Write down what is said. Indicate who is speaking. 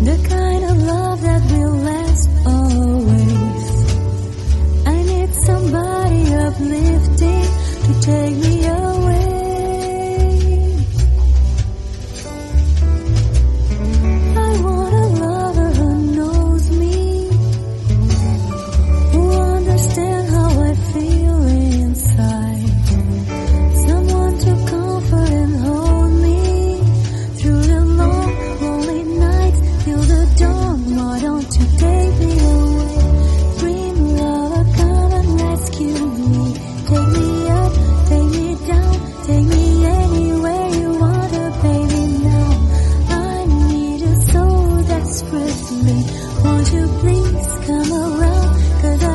Speaker 1: the kind of love that will last always. I need somebody uplifting to take me away. I want a lover who knows me, who understands how I feel inside. Someone to comfort and hold me through the long, lonely nights till the dawn. Why don't you take me away? Dream lover, come and rescue me. Take me up, take me down, take me anywhere you want to, baby, now. I need you so desperately. Won't you please come around? 'Cause I